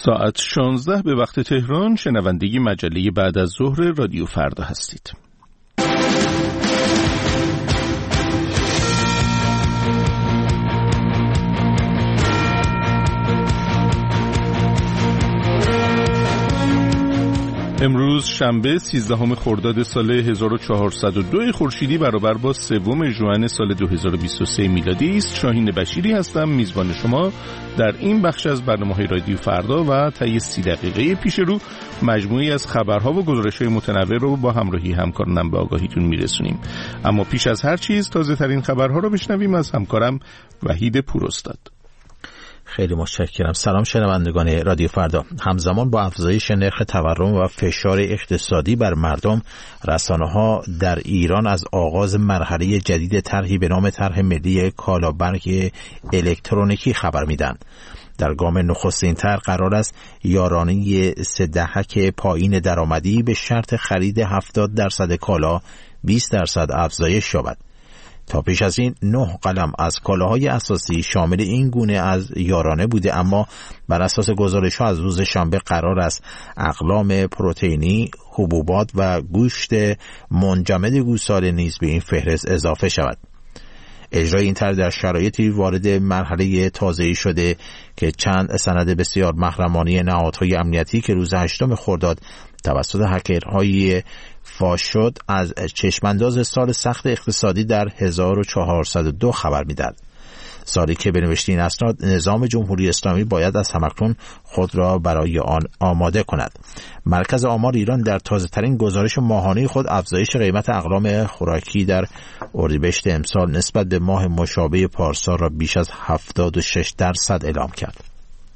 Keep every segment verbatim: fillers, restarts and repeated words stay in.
ساعت شانزده به وقت تهران. شنونده مجله بعد از ظهر رادیو فردا هستید. امروز شنبه سیزدهم خرداد سال هزار و چهارصد و دو خورشیدی برابر با سوم ژوئن سال دو هزار و بیست و سه میلادی است. شاهین بشیری هستم، میزبان شما در این بخش از برنامه‌های رادیو فردا و طی سی دقیقه پیش رو مجموعی از خبرها و گزارش‌های متنوع رو با همراهی همکارانم به آگاهیتون میرسونیم. اما پیش از هر چیز تازه‌ترین خبرها رو بشنویم از همکارم وحید پوراستاد. خیلی متشکرم. سلام شنوندگان رادیو فردا. همزمان با افزایش نرخ تورم و فشار اقتصادی بر مردم، رسانه‌ها در ایران از آغاز مرحله جدید طرحی به نام طرح ملی کالابرگ الکترونیکی خبر میدن. در گام نخستین طرح قرار است یارانه سه دهک پایین درآمدی به شرط خرید هفتاد درصد کالا بیست درصد افزایش یابد. تا پیش از این نه قلم از کالاهای اساسی شامل این گونه از یارانه بوده، اما بر اساس گزارش‌ها از روز شنبه قرار است اقلام پروتئینی، حبوبات و گوشت منجمد گوساله نیز به این فهرست اضافه شود. اجرای این طرح در شرایطی وارد مرحله تازه‌ای شده که چند سند بسیار محرمانه نهادهای امنیتی که روز هشتم خرداد توسط هکرهای فاش شد از چشمانداز سال سخت اقتصادی در هزار و چهارصد و دو خبر می‌دهد. سالی که به نوشته این اسناد نظام جمهوری اسلامی باید از همکنون خود را برای آن آماده کند. مرکز آمار ایران در تازه‌ترین گزارش ماهانه خود افزایش قیمت اقلام خوراکی در اردیبهشت امسال نسبت به ماه مشابه پارسال را بیش از هفتاد و شش درصد اعلام کرد.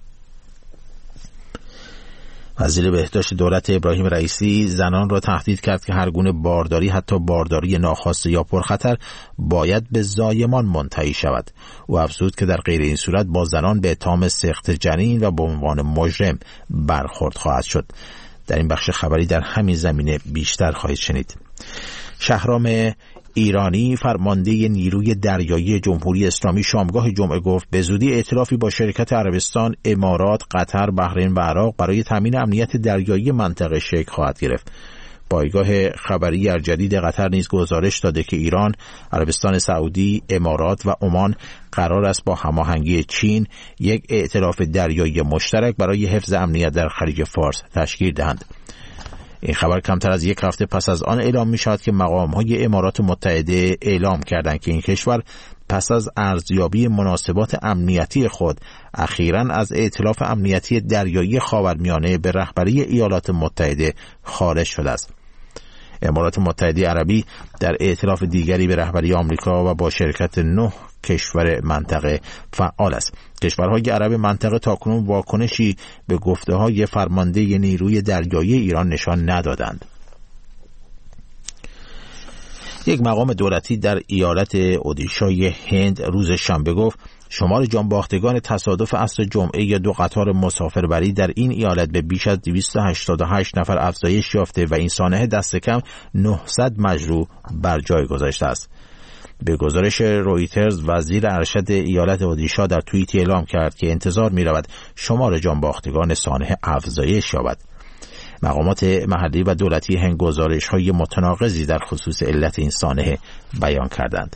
وزیر بهداشت دولت ابراهیم رئیسی زنان را تهدید کرد که هر گونه بارداری، حتی بارداری ناخواسته یا پرخطر، باید به زایمان منتهی شود. او افزود که در غیر این صورت با زنان به اتهام سقط جنین و به عنوان مجرم برخورد خواهد شد. در این بخش خبری در همین زمینه بیشتر خواهید شنید. شهرام ایرانی فرمانده نیروی دریایی جمهوری اسلامی شامگاه جمعه گفت به زودی ائتلافی با شرکت عربستان، امارات، قطر، بحرین و عراق برای تامین امنیت دریایی منطقه شکل خواهد گرفت. پایگاه خبری جدید قطر نیز گزارش داده که ایران، عربستان سعودی، امارات و عمان قرار است با هماهنگی چین یک ائتلاف دریایی مشترک برای حفظ امنیت در خلیج فارس تشکیل دهند. این خبر کمتر از یک هفته پس از آن اعلام می شود که مقام‌های امارات متحده اعلام کردند که این کشور پس از ارزیابی مناسبات امنیتی خود اخیراً از ائتلاف امنیتی دریایی خاورمیانه به رهبری ایالات متحده خارج شده است. امارات متحده عربی در ائتلاف دیگری به رهبری آمریکا و با شرکت نه کشور منطقه فعال است. کشورهای عرب منطقه تاکنون واکنشی به گفته‌های فرمانده نیروی دریایی ایران نشان ندادند. یک مقام دولتی در ایالت اودیشای هند روز شنبه گفت شمار جانباختگان تصادف عصر جمعه یا دو قطار مسافربری در این ایالت به بیش از دویست و هشتاد و هشت نفر افزایش یافته و این سانحه دست کم نهصد مجروح بر جای گذاشته است. به گزارش رویترز، وزیر ارشد ایالت اودیشا در توییتی اعلام کرد که انتظار می رود شمار جانباختگان سانحه افزایش یابد. مقامات محلی و دولتی هند گزارش‌های متناقضی در خصوص علت این سانحه بیان کردند.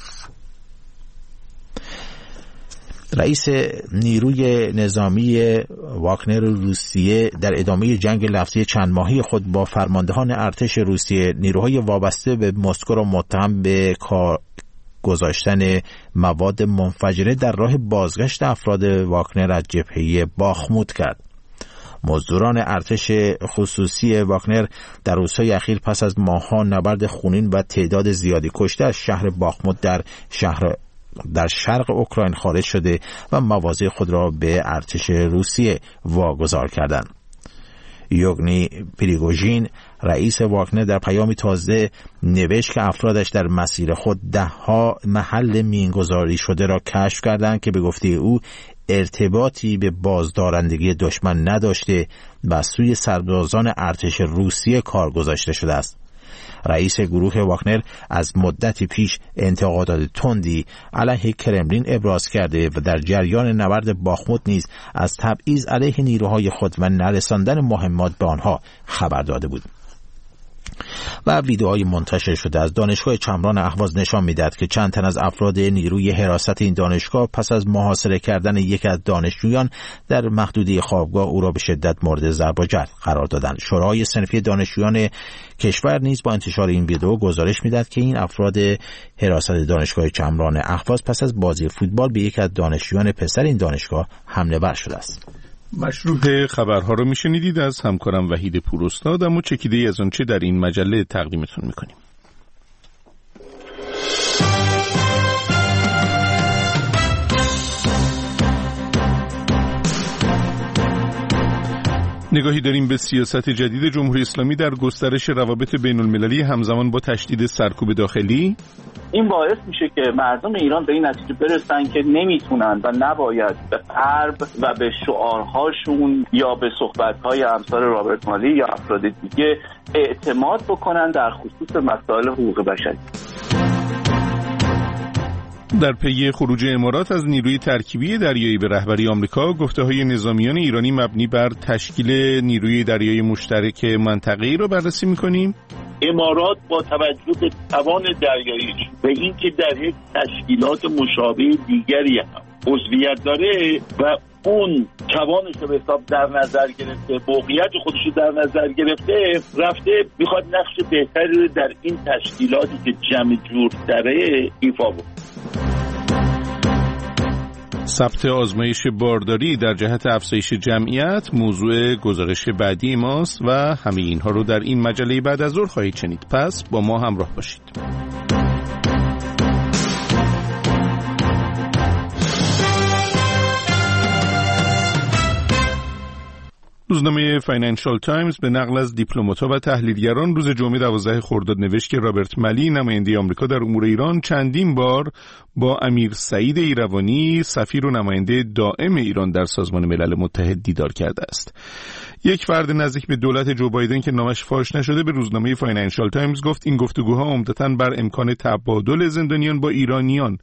رئیس نیروی نظامی واگنر روسیه در ادامه جنگ لفظی چند ماهی خود با فرماندهان ارتش روسیه نیروهای وابسته به مسکو را متهم به کار گذاشتن مواد منفجره در راه بازگشت افراد واگنر از جبهه باخموت کرد. مزدوران ارتش خصوصی واگنر در روزهای اخیر پس از ماه‌ها نبرد خونین و تعداد زیادی کشته از شهر باخموت در شهر در شرق اوکراین خارج شده و مواضع خود را به ارتش روسیه واگذار کردند. یوگنی پریگوژین، رئیس واگنر، در پیامی تازه نوشت که افرادش در مسیر خود دهها محل مینگذاری شده را کشف کردند که به گفته او ارتباطی به بازدارندگی دشمن نداشته و سوی سربازان ارتش روسیه کار گذاشته شده است. رئیس گروه واگنر از مدتی پیش انتقادات تندی علیه کرملین ابراز کرده و در جریان نبرد باخموت نیز از تبعیض علیه نیروهای خود و نرساندن مهمات به آنها خبر داده بود. و ویدئوهای منتشر شده از دانشگاه چمران اهواز نشان می‌دهد که چند تن از افراد نیروی حراست این دانشگاه پس از محاصره کردن یکی از دانشجویان در محدوده خوابگاه او را به شدت مورد ضرب و جرح قرار دادند. شورای صنفی دانشجویان کشور نیز با انتشار این ویدئو گزارش می‌دهد که این افراد حراست دانشگاه چمران اهواز پس از بازی فوتبال به یکی از دانشجویان پسر این دانشگاه حمله ور شده است. مشروع خبرها رو میشنیدید از همکارم وحید پوراستاد، اما چکیده‌ای از آنچه در این مجله تقدیمتون میکنیم. نگاهی داریم به سیاست جدید جمهوری اسلامی در گسترش روابط بین المللی همزمان با تشدید سرکوب داخلی. این باعث میشه که مردم ایران به این نتیجه برسن که نمیتونن و نباید به غرب و به شعارهاشون یا به صحبت‌های امثال رابرت مالی یا افراد دیگه اعتماد بکنن در خصوص مسائل حقوق بشری. در پی خروج امارات از نیروی ترکیبی دریایی به رهبری آمریکا، گفته‌های نظامیان ایرانی مبنی بر تشکیل نیروی دریایی مشترک منطقه‌ای را بررسی می‌کنیم. امارات با توجه به توان دریاییش و اینکه در یک تشکیلات مشابه دیگری هم عضویت داره و اون توانش رو به حساب در نظر گرفته، موقعیت خودش رو در نظر گرفته، رفته میخواد نقش بهتری رو در این تشکیلاتی که جمع جور داره ایفا بکنه. ثبت آزمایش بارداری در جهت افزایش جمعیت موضوع گزارش بعدی ماست و همه اینها رو در این مجله بعد از ظهر خواهید شنید. پس با ما همراه باشید. روزنامه فاینانشال تایمز به نقل از دیپلمات‌ها و تحلیلگران روز جمعه دوازده خرداد نوشت که رابرت مالی نماینده آمریکا در امور ایران چندین بار با امیر سعید ایروانی سفیر و نماینده دائم ایران در سازمان ملل متحد دیدار کرده است. یک فرد نزدیک به دولت جو بایدن که نامش فاش نشده به روزنامه فاینانشال تایمز گفت این گفتگوها عمدتاً بر امکان تبادل زندانیان با ایرانیان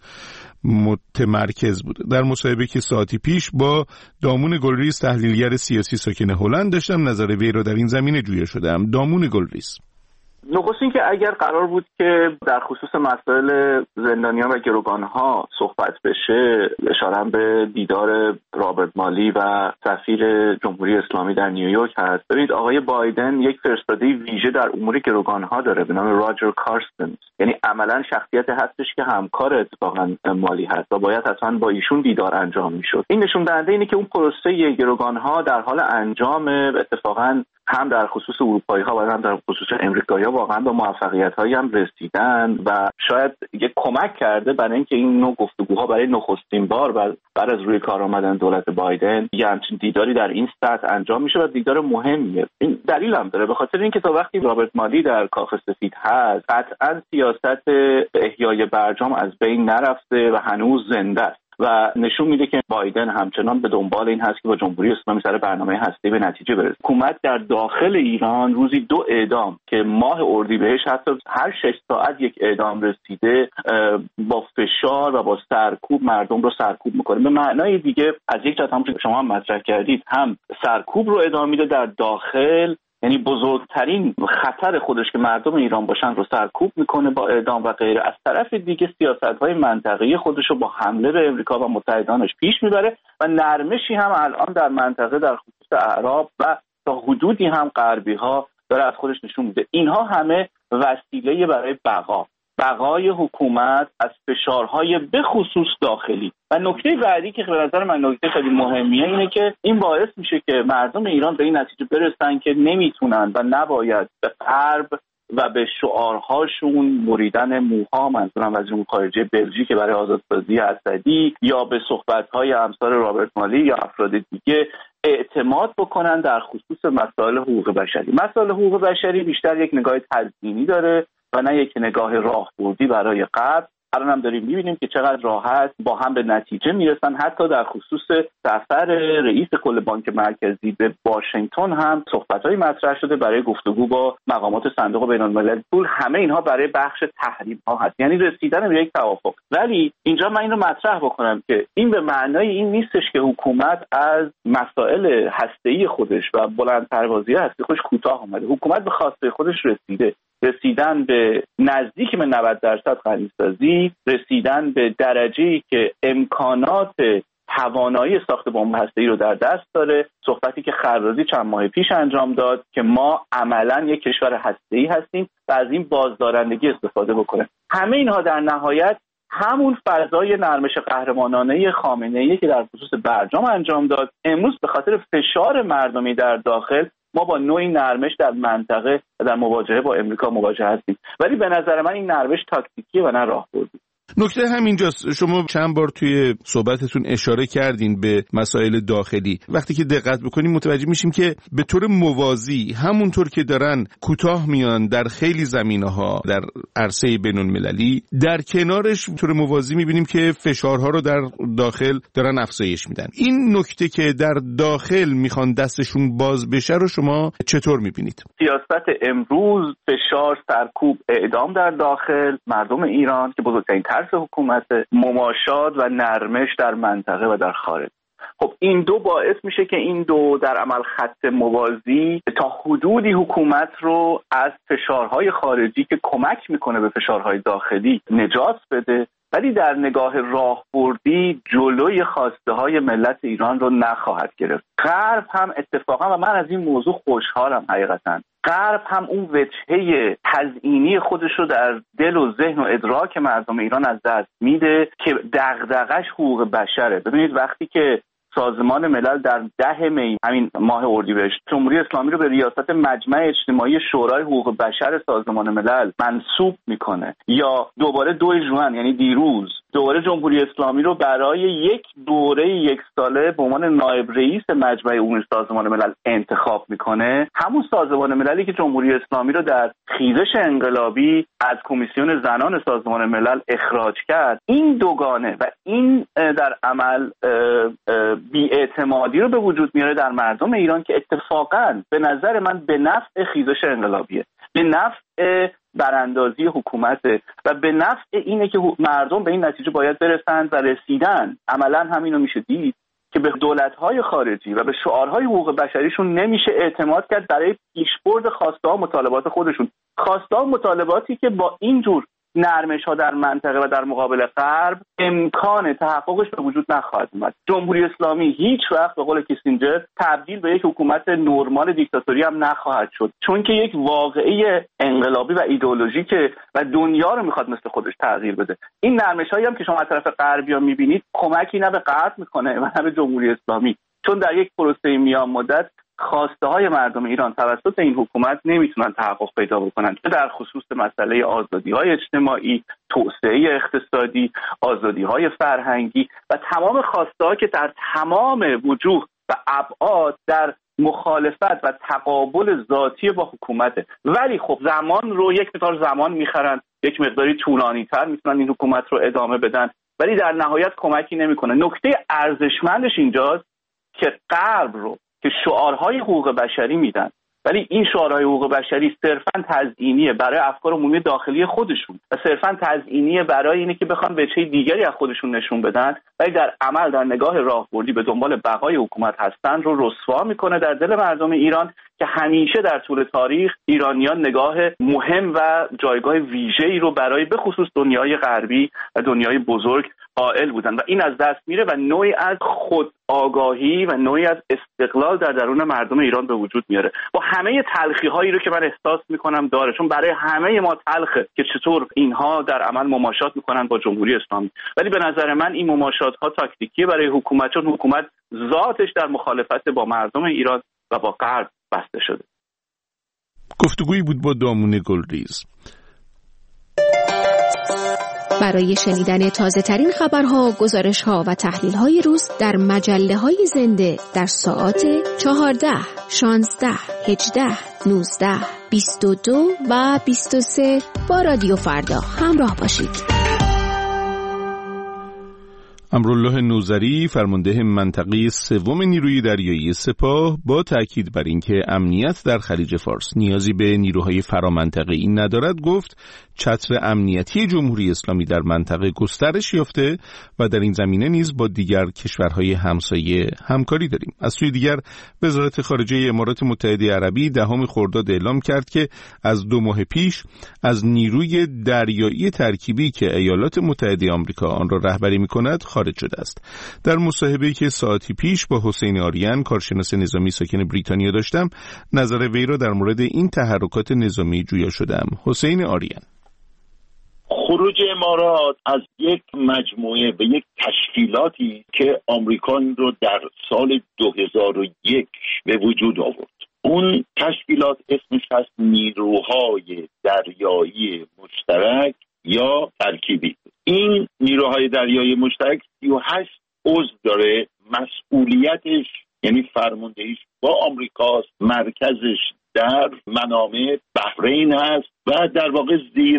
متمرکز بود. در مصاحبه که ساعتی پیش با دامون گلریز تحلیلگر سیاسی ساکن هلند داشتم نظر وی را در این زمینه جویا شدم. دامون گلریز: نخست این که اگر قرار بود که در خصوص مسائل زندانیان و گروگانها صحبت بشه، اشاره به دیدار رابرت مالی و سفیر جمهوری اسلامی در نیویورک هست. ببینید آقای بایدن یک فرستاده ویژه در امور گروگانها داره به نام راجر کارستن، یعنی عملا شخصیت هستش که همکار اتفاقا مالی هست و باید حتما با ایشون دیدار انجام میشد. این نشون دهنده اینه که اون پروسه گروگانها در حال انجام، اتفاقا هم در خصوص اروپایی‌ها و هم در خصوص امریکایی‌ها واقعا به موفقیت‌هایی هم رسیدن و شاید یک کمک کرده برای اینکه این نوع گفتگوها برای نخستین بار بعد از روی کار آمدن دولت بایدن یه همچین دیداری در این سطح انجام میشه و دیدار مهمیه. این دلیل هم داره، به خاطر اینکه تا وقتی رابرت مالی در کاخ سفید هست قطعاً سیاست احیای برجام از بین نرفته و هنوز زنده است و نشون میده که بایدن همچنان به دنبال این هست که با جمهوری اسلامی سر برنامه هسته‌ای به نتیجه برسه. حکومت در داخل ایران روزی دو اعدام که ماه اردیبهشت حتی هر شش ساعت یک اعدام رسیده با فشار و با سرکوب مردم رو سرکوب میکنه. به معنای دیگه از یک جهت هم شما هم مطرح کردید، هم سرکوب رو ادامه میده در داخل، یعنی بزرگترین خطر خودش که مردم ایران باشن رو سرکوب میکنه با اعدام و غیره. از طرف دیگه سیاست‌های منطقه‌ای خودش رو با حمله به امریکا و متحدانش پیش میبره و نرمشی هم الان در منطقه در خصوص اعراب و تا حدودی هم غربی‌ها داره از خودش نشون میده. اینها همه وسیله برای بقا بقای حکومت از فشارهای به خصوص داخلی. و نکته بعدی که به نظر من نکته خیلی مهمیه اینه که این باعث میشه که مردم ایران به این نتیجه برسن که نمیتونن و نباید به غرب و به شعارهاشون بریدن موها، منظورم وزیر امور خارجه بلژیک برای آزادسازی اسدی یا به صحبت‌های امثال رابرت مالی یا افراد دیگه اعتماد بکنن در خصوص مسائل حقوق بشری. مسائل حقوق بشری بیشتر یک نگاه تزیینی داره و نه یک نگاه راهبردی برای غرب. الان هم داریم می‌بینیم که چقدر راحت با هم به نتیجه میرسن. حتی در خصوص سفر رئیس کل بانک مرکزی به واشنگتن هم صحبت‌های مطرح شده برای گفتگو با مقامات صندوق بین‌المللی پول. همه اینها برای بخش تحریم‌ها هست، یعنی رسیدن به یک توافق. ولی اینجا من این رو مطرح بکنم که این به معنای این نیستش که حکومت از مسائل هسته‌ای خودش و بلندپروازی هسته خودش کوتاه اومده. حکومت به خواسته خودش رسیده. رسیدن به نزدیک به نود درصد غنی‌سازی، رسیدن به درجه‌ای که امکانات توانایی ساخت بمب هسته‌ای رو در دست داره. صحبتی که خرازی چند ماه پیش انجام داد که ما عملاً یک کشور هسته‌ای هستیم و از این بازدارندگی استفاده بکنه. همه اینها در نهایت همون فضای نرمش قهرمانانه خامنه‌ای که در خصوص برجام انجام داد، امروز به خاطر فشار مردمی در داخل ما با نوعی نرمش در منطقه و در مواجهه با امریکا مواجه هستیم. ولی به نظر من این نرمش تاکتیکیه و نه راهبردی. نکته همینجاست. شما چند بار توی صحبتتون اشاره کردین به مسائل داخلی. وقتی که دقت بکنیم متوجه میشیم که به طور موازی همونطور که دارن کوتاه میان در خیلی زمینه‌ها در عرصه بین‌المللی، در کنارش به طور موازی میبینیم که فشارها رو در داخل دارن افزایش میدن. این نکته که در داخل میخوان دستشون باز بشه رو شما چطور میبینید؟ سیاست امروز فشار، سرکوب، اعدام در داخل مردم ایران که بزرگترین ترس حکومت، مماشات و نرمش در منطقه و در خارج. خب این دو باعث میشه که این دو در عمل خط موازی تا حدودی حکومت رو از فشارهای خارجی که کمک میکنه به فشارهای داخلی نجات بده، ولی در نگاه راهبردی جلوی خواسته های ملت ایران رو نخواهد گرفت. غرب هم اتفاقا، و من از این موضوع خوشحالم حقیقتاً، غرب هم اون وجهه تزیینی خودش رو در دل و ذهن و ادراک مردم ایران از دست میده که دغدغش حقوق بشره. ببینید وقتی که سازمان ملل در ده می همین ماه اردیبهشت جمهوری اسلامی رو به ریاست مجمع اجتماعی شورای حقوق بشر سازمان ملل منصوب میکنه، یا دوباره دو ژوئن یعنی دیروز دوباره جمهوری اسلامی رو برای یک دوره یک ساله به عنوان نایب رئیس مجمع عمومی سازمان ملل انتخاب میکنه، همون سازمان مللی که جمهوری اسلامی رو در خیزش انقلابی از کمیسیون زنان سازمان ملل اخراج کرد، این دوگانه و این در عمل بی‌اعتمادی رو به وجود میاره در مردم ایران که اتفاقاً به نظر من به نفع خیزش انقلابیه، به نفع براندازی حکومت و به نفع اینه که مردم به این نتیجه باید برسند و رسیدن. عملاً همینو میشه دید که به دولت‌های خارجی و به شعارهای حقوق بشریشون نمیشه اعتماد کرد برای پیشبرد خواسته ها مطالبات خودشون، خواسته ها مطالباتی که با اینجور نرمش ها در منطقه و در مقابل غرب امکان تحققش به وجود نخواهد اومد. جمهوری اسلامی هیچ وقت به قول کیسینجر تبدیل به یک حکومت نرمال دیکتاتوری هم نخواهد شد، چون که یک واقعه انقلابی و ایدئولوژیکه و دنیا رو میخواد مثل خودش تغییر بده. این نرمش هایی هم که شما از طرف غربی‌ها میبینید کمکی نه به غرب میکنه و نه به جمهوری اسلامی، چون در یک پروسه میان مدت خواسته های مردم ایران توسط این حکومت نمیتونن تحقق پیدا بکنن، چه در خصوص مسئله آزادی های اجتماعی، توسعه اقتصادی، آزادی های فرهنگی و تمام خواسته ها که در تمام وجوه و ابعاد در مخالفت و تقابل ذاتی با حکومته. ولی خب زمان رو یک مقدار زمان میخرن، یک مقداری طولانی تر میتونن این حکومت رو ادامه بدن، ولی در نهایت کمکی نمیکنه. نکته ارزشمندش اینجاست که غرب رو که شعارهای حقوق بشری میدن، ولی این شعارهای حقوق بشری صرفاً تزیینیه برای افکار عمومی داخلی خودشون و صرفاً تزیینیه برای اینه که بخوان وجهه دیگری از خودشون نشون بدن، ولی در عمل در نگاه راهبردی به دنبال بقای حکومت هستن رو رسوا میکنه در دل مردم ایران که همیشه در طول تاریخ ایرانیان نگاه مهم و جایگاه ویژه‌ای رو برای به خصوص دنیای غربی و دنیای بزرگ قائل بودن و این از دست میره و نوعی از خود آگاهی و نوعی از استقلال در درون مردم ایران به وجود میاره با همه تلخی هایی رو که من احساس میکنم داره، چون برای همه ما تلخه که چطور اینها در عمل مماشات میکنن با جمهوری اسلامی، ولی به نظر من این مماشات ها تاکتیکیه برای حکومت، چون حکومت ذاتش در مخالفت با مردم ایران و با غرب بسته شده. گفتگویی بود با دامون گلریز. برای شنیدن تازه ترین خبرها، گزارشها و تحلیل های روز در مجله های زنده در ساعات چهارده، شانزده، هجده، نوزده، بیست و دو و بیست و سه با رادیو فردا همراه باشید. امرالله نوذری فرمانده منطقه سوم نیروی دریایی سپاه با تأکید بر اینکه امنیت در خلیج فارس نیازی به نیروهای فرامنطقه‌ای ندارد گفت چتر امنیتی جمهوری اسلامی در منطقه گسترش یافته و در این زمینه نیز با دیگر کشورهای همسایه همکاری داریم. از سوی دیگر وزارت خارجه امارات متحده عربی دهم خرداد اعلام کرد که از دو ماه پیش از نیروی دریایی ترکیبی که ایالات متحده آمریکا آن را رهبری می‌کند خارج شده است. در مصاحبه‌ای که ساعتی پیش با حسین آریان کارشناس نظامی ساکن بریتانیا داشتم، نظر وی را در مورد این تحرکات نظامی جویا شدم. حسین آریان: خروج امارات از یک مجموعه به یک تشکیلاتی که آمریکا رو در سال دو هزار و یک به وجود آورد. اون تشکیلات اسمش هست نیروهای دریایی مشترک یا ترکیبی. این نیروهای دریایی مشترک سی و هشت عضو داره. مسئولیتش یعنی فرماندهیش با آمریکاست، مرکزش در منامه بحرین هست و در واقع زیر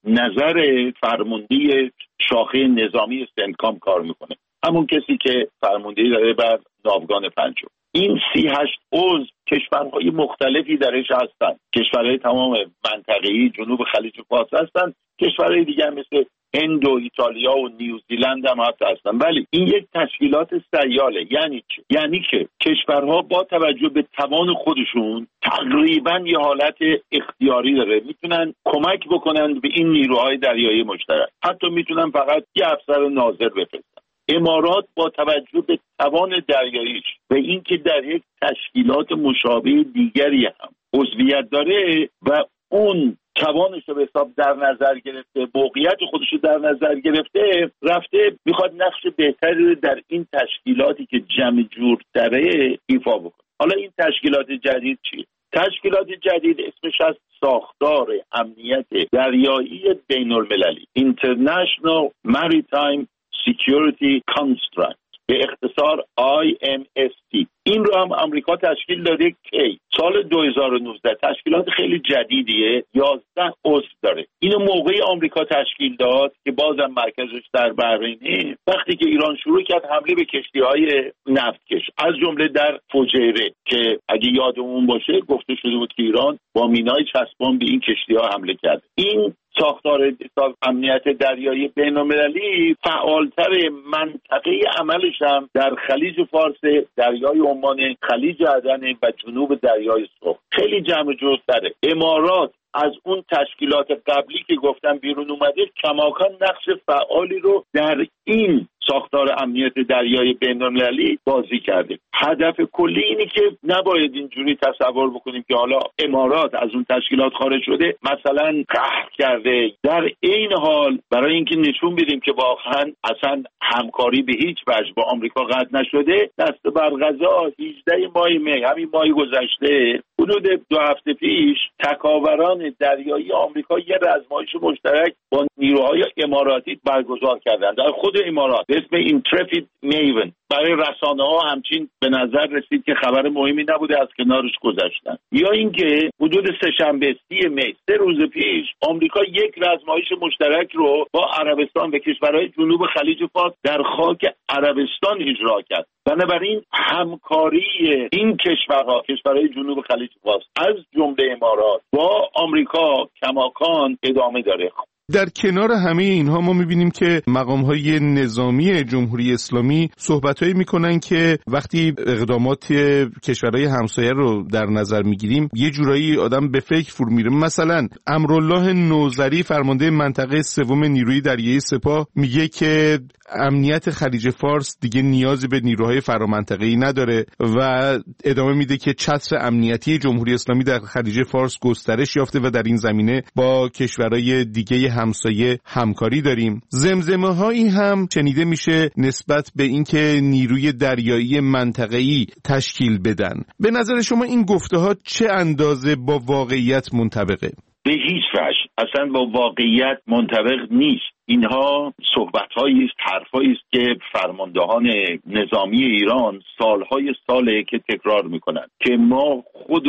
نظر فرماندهی شاخه نظامی سنتکام کار میکنه، همون کسی که فرماندهی داره بر ناوگان پنجم. این سی هشت عضو کشورهای مختلفی درش هستن، کشورهای تمام منطقه‌ای جنوب خلیج فارس هستن، کشورهای دیگه مثل هند و ایتالیا و نیوزیلند هم حتی هستن. ولی این یک تشکیلات سیاله. یعنی چه؟ یعنی که کشورها با توجه به توان خودشون تقریبا یه حالت اختیاری داره، میتونن کمک بکنن به این نیروهای دریایی مشترک، حتی میتونن فقط یه افسر ناظر بفرستن. امارات با توجه به توان دریاییش و اینکه در یک تشکیلات مشابه دیگری هم عضویت داره و اون توانش رو به حساب در نظر گرفته، موقعیت خودش رو در نظر گرفته، رفته میخواد نقش بهتری رو در این تشکیلاتی که جمع جور داره ایفا بکنه. حالا این تشکیلات جدید چیه؟ تشکیلات جدید اسمش از ساختار امنیت دریایی بین المللی International Maritime Security Construct، به اختصار آی ام اس تی. این رو هم امریکا تشکیل داده که سال دو هزار و نوزده. تشکیلات خیلی جدیدیه، یازده عضو داره. اینو موقعی آمریکا تشکیل داد که بازم مرکزش در بحرینه، وقتی که ایران شروع کرد حمله به کشتی‌های نفتکش، از جمله در فجیره که اگه یادمون باشه گفته شده بود که ایران با مینای چسبان به این کشتی‌ها حمله کرد. این ساختار امنیت دریایی بین‌المللی فعالتر، منطقه عملش هم در خلیج فارس، دریای عمان، خلیج عدن و جنوب دریای سرخ خیلی جمع جورتره. امارات از اون تشکیلات قبلی که گفتم بیرون اومده، کماکان نقش فعالی رو در این ساختار امنیت دریایی بین‌المللی بازی کرده. هدف کلی اینه که نباید اینجوری تصور بکنیم که حالا امارات از اون تشکیلات خارج شده مثلا قهر کرده. در این حال برای اینکه نشون بدیم که واقعا اصلا همکاری به هیچ وجه با آمریکا قطع نشده، دست بر قضا هجدهم ماه می، همین ماه گذشته، حدود دو هفته پیش، تکاوران دریایی آمریکا یه رزمایش مشترک با نیروهای اماراتی برگزار کردند در خود امارات به اسم اینترپید میون. برای رسانه ها همچین به نظر رسید که خبر مهمی نبوده، از کنارش گذاشتن. یا اینکه حدود سه‌شنبه سی می، سه روز پیش، آمریکا یک رزمایش مشترک رو با عربستان و کشورهای جنوب خلیج فارس در خاک عربستان اجرا کرد. بنابراین همکاری این کشورها، کشورهای جنوب خلیج فارس از جمله امارات، با آمریکا کماکان ادامه داره. در کنار همه اینها ما می‌بینیم که مقام‌های نظامی جمهوری اسلامی صحبت‌هایی می‌کنن که وقتی اقدامات کشورهای همسایه رو در نظر می‌گیریم یه جورایی آدم به فکر فرو میره. مثلا امرالله نوذری فرمانده منطقه سوم نیروی دریایی سپاه میگه که امنیت خلیج فارس دیگه نیازی به نیروهای فرامنطقه‌ای نداره و ادامه میده که چتر امنیتی جمهوری اسلامی در خلیج فارس گسترش یافته و در این زمینه با کشورهای دیگه همسایه همکاری داریم. زمزمه هایی هم شنیده میشه نسبت به اینکه نیروی دریایی منطقه‌ای تشکیل بدن. به نظر شما این گفته ها چه اندازه با واقعیت منطبقه؟ به هیچ وجه اصلا با واقعیت منطبق نیست. اینها صحبت‌هایی است، حرفایی است که فرماندهان نظامی ایران سالهای ساله که تکرار میکنند که ما خودمون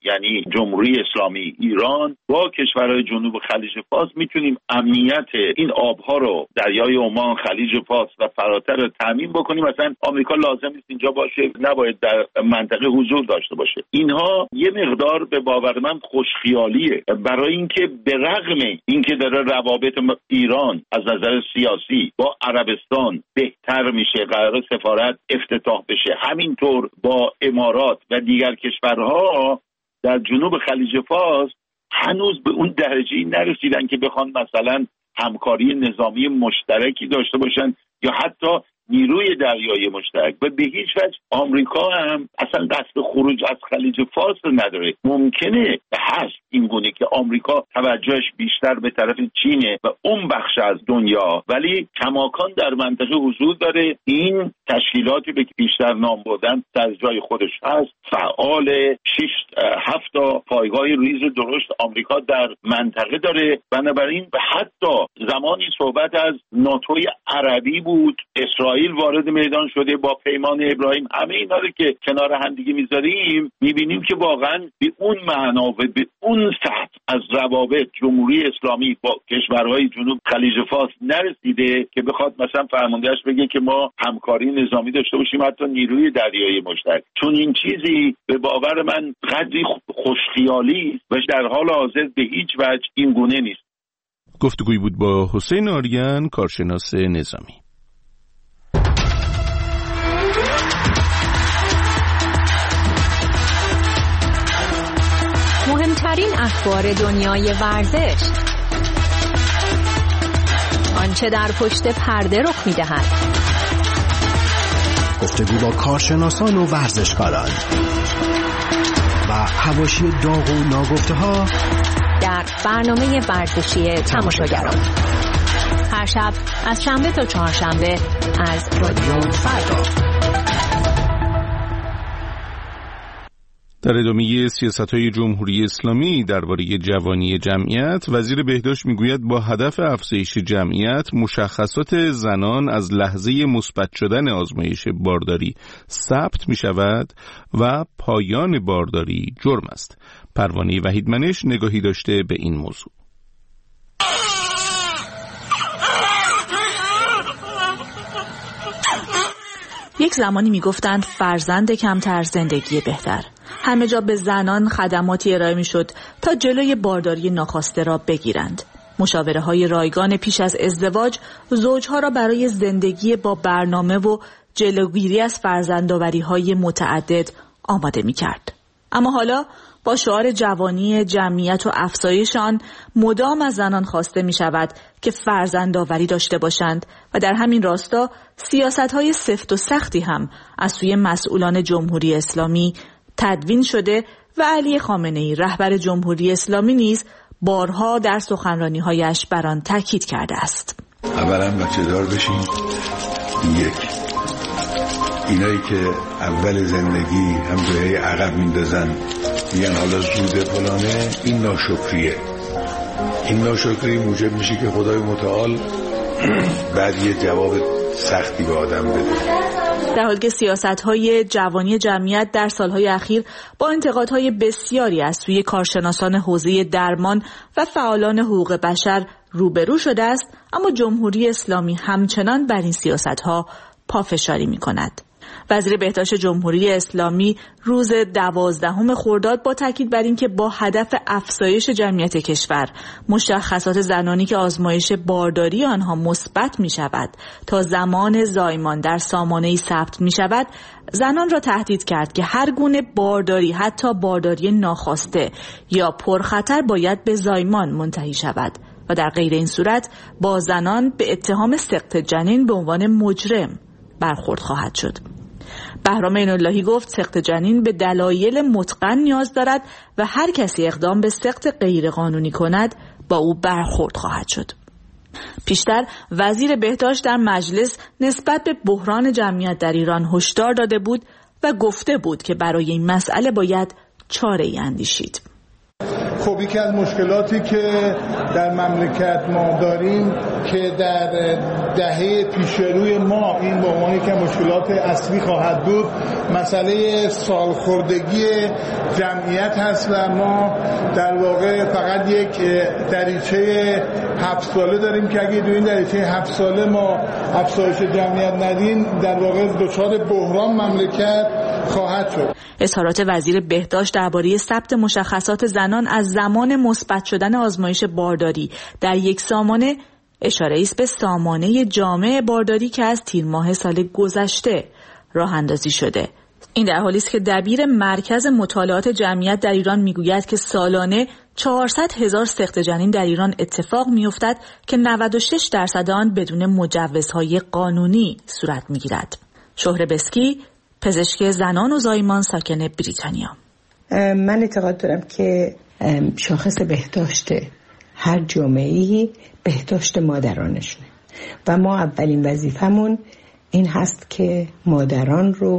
یعنی جمهوری اسلامی ایران با کشورهای جنوب خلیج فارس میتونیم امنیت این آبها رو، دریای عمان، خلیج فارس و فراتر رو تامین بکنیم. مثلا آمریکا لازم نیست اینجا باشه، نباید در منطقه حضور داشته باشه. اینها یه مقدار به باور من خوشخیالیه، برای اینکه به رغم اینکه داره روابط ایران از نظر سیاسی با عربستان بهتر میشه، قرار سفارت افتتاح بشه، همینطور با امارات و دیگر کشورها در جنوب خلیج فارس هنوز به اون درجه‌ای نرسیدن که بخوان مثلا همکاری نظامی مشترکی داشته باشن یا حتی نیروی دریایی مشترک. و به هیچ وجه آمریکا هم اصلا قصد خروج از خلیج فارس نداره. ممکنه هست این گونه که آمریکا توجهش بیشتر به طرف چینه و اون بخش از دنیا، ولی کماکان در منطقه حضور داره. این تشکیلاتی به بیشتر نام بردن در جای خودش هست، فعال، شش هفت تا پایگاه ریز و درشت آمریکا در منطقه داره. بنابراین حتی زمانی صحبت از ناتوی عربی بود، اسرائیل وارد میدان شده با پیمان ابراهیم، همه اینا رو که کنار هم دیگه میذاریم میبینیم که واقعا به اون معنا و به اون سطح از روابط جمهوری اسلامی با کشورهای جنوب خلیج فارس نرسیده که بخواد مثلا فرماندهش بگه که ما همکاری نظامی داشته باشیم، حتی نیروی دریایی مشترک. چون این چیزی به باور من قدری خوشخیالی و در حال حاضر به هیچ وجه این گونه نیست. گفتگویی بود با حسین آریان، کارشناس نظامی. مهمترین اخبار دنیای ورزش، آنچه در پشت پرده رخ می‌دهد. گفتگو با کارشناسان و ورزشکاران و حواشی داغ و ناگفته‌ها در برنامه ورزشی تماشاگران، هر شب از شنبه تا چهارشنبه از رادیو فردا. در ادامه سیاست‌های جمهوری اسلامی درباره جوانی جمعیت، وزیر بهداشت میگوید با هدف افزایش جمعیت مشخصات زنان از لحظه مثبت شدن آزمایش بارداری ثبت می‌شود و پایان بارداری جرم است. پروانه وحیدمنش نگاهی داشته به این موضوع. یک زمانی میگفتند فرزند کمتر زندگی بهتر. همه جا به زنان خدماتی ارائه میشد تا جلوی بارداری ناخواسته را بگیرند. مشاوره های رایگان پیش از ازدواج زوجها را برای زندگی با برنامه و جلوگیری از فرزندآوری های متعدد آماده می کرد. اما حالا با شعار جوانی جمعیت و افزایش آن مدام از زنان خواسته می شود که فرزندآوری داشته باشند و در همین راستا سیاست‌های سفت و سختی هم از سوی مسئولان جمهوری اسلامی تدوین شده و علی خامنه‌ای رهبر جمهوری اسلامی نیز بارها در سخنرانی‌هایش بر آن تاکید کرده است. اولا بچه دار بشین. یک، اینایی که اول زندگی هم جایی عقب میندازن میگن حالا زوده فلانه، این ناشکریه. این ناشکری موجب میشه که خدای متعال بعد یه جواب سختی به آدم بده. در حالی که سیاست‌های جوانی جمعیت در سالهای اخیر با انتقادهای بسیاری از سوی کارشناسان حوزه درمان و فعالان حقوق بشر روبرو شده است، اما جمهوری اسلامی همچنان بر این سیاست‌ها پافشاری می‌کند. وزیر بهداشت جمهوری اسلامی روز دوازدهم خرداد با تاکید بر اینکه با هدف افزایش جمعیت کشور مشخصات زنانی که آزمایش بارداری آنها مثبت می شود تا زمان زایمان در سامانه‌ای ثبت می شود، زنان را تهدید کرد که هر گونه بارداری، حتی بارداری ناخواسته یا پرخطر، باید به زایمان منتهی شود و در غیر این صورت با زنان به اتهام سقط جنین به عنوان مجرم برخورد خواهد شد. بهرام عین‌اللهی گفت سقط جنین به دلایل متقن نیاز دارد و هر کسی اقدام به سقط غیرقانونی کند با او برخورد خواهد شد. پیشتر وزیر بهداشت در مجلس نسبت به بحران جمعیت در ایران هشدار داده بود و گفته بود که برای این مسئله باید چاره‌ای اندیشید. خب یکی از مشکلاتی که در مملکت ما داریم که در دهه پیش روی ما این به عنوان یک مشکلات اصلی خواهد بود. مسئله سالخوردگی جمعیت هست و ما در واقع فقط یک دریچه هفت ساله داریم که اگه دو این دریچه هفت ساله ما افزایش جمعیت ندیم در واقع دچار بحران مملکت خواهد شد. اظهارات وزیر بهداشت درباره ثبت مشخصات زنان از زمان مثبت شدن آزمایش بارداری در یک سامانه اشاره است به سامانه جامع بارداری که از تیر ماه سال گذشته راه اندازی شده. این در حالی است که دبیر مرکز مطالعات جمعیت در ایران میگوید که سالانه چهارصد هزار سقط جنین در ایران اتفاق میافتد که نود و شش درصد آن بدون مجوزهای قانونی صورت میگیرد. شهره بسکی، پزشک زنان و زایمان ساکن بریتانیا: من اعتقاد دارم که شاخص بهداشت هر جامعه‌ای بهداشت مادرانشونه و ما اولین وظیفمون این هست که مادران رو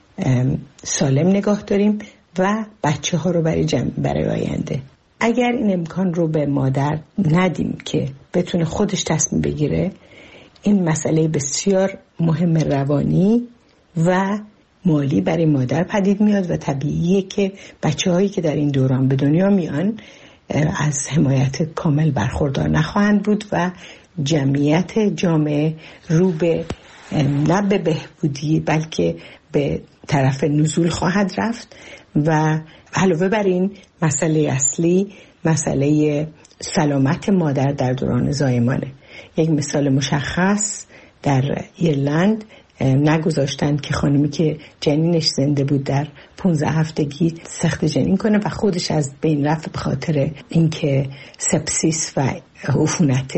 سالم نگاه داریم و بچه ها رو برای جمع برای آینده. اگر این امکان رو به مادر ندیم که بتونه خودش تصمیم بگیره، این مسئله بسیار مهم روانی و مالی برای مادر پدید میاد و طبیعیه که بچه هایی که در این دوران به دنیا میان از حمایت کامل برخوردار نخواهند بود و جمعیت جامعه رو به نه به بهبودی بلکه به طرف نزول خواهد رفت. و علاوه بر این مسئله اصلی مسئله سلامت مادر در دوران زایمانه. یک مثال مشخص در ایرلند نگذاشتن که خانمی که جنینش زنده بود در پانزده هفتگی سخت جنین کنه و خودش از بین رفت به خاطر اینکه سپسیس و عفونت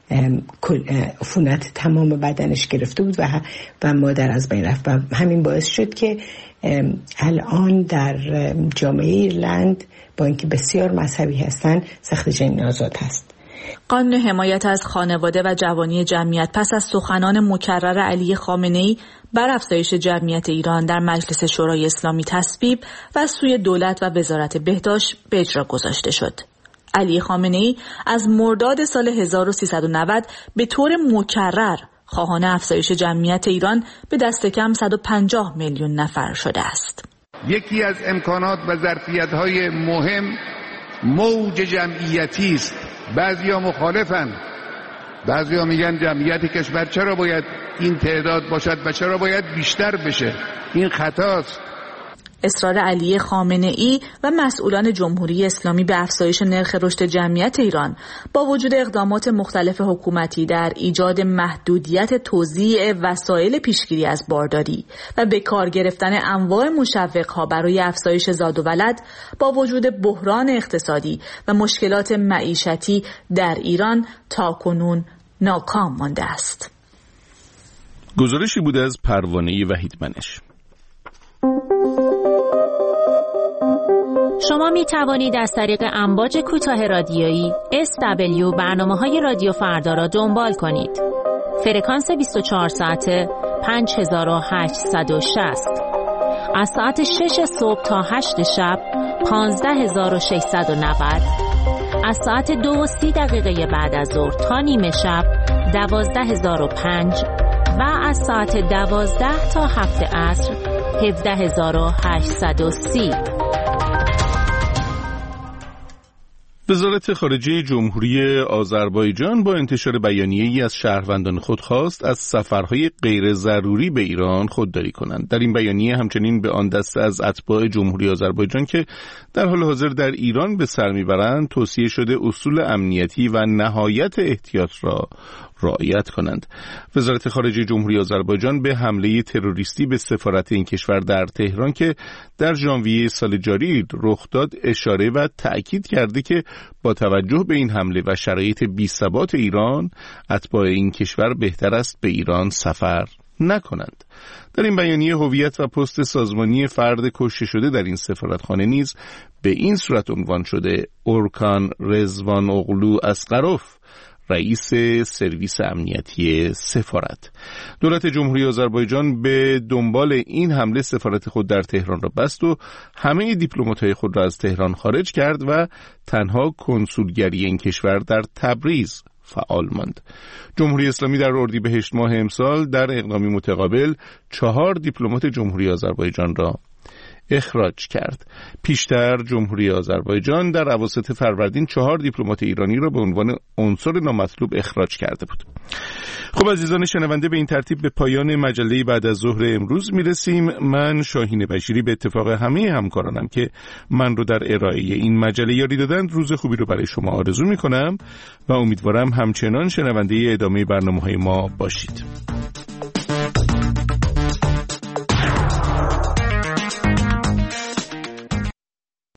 عفونت تمام بدنش گرفته بود و و مادر از بین رفت و همین باعث شد که الان در جامعه ایرلند با اینکه بسیار مذهبی هستن سخت جنین آزاد هست. قانون حمایت از خانواده و جوانی جمعیت پس از سخنان مکرر علی خامنه‌ای بر افزایش جمعیت ایران در مجلس شورای اسلامی تصویب و سوی دولت و وزارت بهداشت به اجرا گذاشته شد. علی خامنه‌ای از مرداد سال هزار و سیصد و نود به طور مکرر خواهان افزایش جمعیت ایران به دست کم صد و پنجاه میلیون نفر شده است. یکی از امکانات و ظرفیت‌های مهم موج جمعیتی است. بعضیا مخالفن، بعضیا میگن جمعیت کشور چرا باید این تعداد باشد و چرا باید بیشتر بشه. این خطاست. اصرار علی خامنه‌ای و مسئولان جمهوری اسلامی به افزایش نرخ رشد جمعیت ایران با وجود اقدامات مختلف حکومتی در ایجاد محدودیت توزیع وسایل پیشگیری از بارداری و به کار گرفتن انواع مشوق‌ها برای افزایش زاد و ولد با وجود بحران اقتصادی و مشکلات معیشتی در ایران تاکنون ناکام مانده است. گزارشی بود از پروانه وحیدمنش. شما می توانید از طریق امواج کوتاه رادیویی اس دبلیو برنامه‌های رادیو فردا را دنبال کنید. فرکانس بیست و چهار ساعته پنج هزار و هشتصد و شصت. از ساعت شش صبح تا هشت شب پانزده هزار و ششصد و نود. از ساعت دو و سی دقیقه بعد از ظهر تا نیمه شب دوازده هزار و پنج و از ساعت دوازده تا هفت عصر هفده هزار و هشتصد و سی. وزارت خارجه جمهوری آذربایجان با انتشار بیانیه‌ای از شهروندان خود خواست از سفرهای غیر ضروری به ایران خودداری کنند. در این بیانیه همچنین به آن دسته از اتباع جمهوری آذربایجان که در حال حاضر در ایران به سر میبرند توصیه شده اصول امنیتی و نهایت احتیاط را رعایت کنند. وزارت خارجه جمهوری آذربایجان به حمله تروریستی به سفارت این کشور در تهران که در ژانویه سال جاری رخ داد اشاره و تأکید کرده که با توجه به این حمله و شرایط بی‌ثبات ایران اتباع این کشور بهتر است به ایران سفر نکنند. در این بیانیه هویت و پست سازمانی فرد کشته شده در این سفارتخانه نیز به این صورت عنوان شده: اورکان رضوان اغلو اسقروف، رئیس سرویس امنیتی سفارت. دولت جمهوری آذربایجان به دنبال این حمله سفارت خود در تهران را بست و همه دیپلمات‌های خود را از تهران خارج کرد و تنها کنسولگری این کشور در تبریز فعال ماند. جمهوری اسلامی در اردیبهشت ماه امسال در اقدامی متقابل چهار دیپلمات جمهوری آذربایجان را اخراج کرد. پیشتر جمهوری آذربایجان در اواسط فروردین چهار دیپلمات ایرانی را به عنوان عنصر نامطلوب اخراج کرده بود. خب عزیزان شنونده، به این ترتیب به پایان مجله بعد از ظهر امروز میرسیم. من شاهین بشیری به اتفاق همه همکارانم که من رو در ارائه این مجله یاری دادند روز خوبی رو برای شما آرزو میکنم و امیدوارم همچنان شنونده ادامه برنامه‌های ما باشید.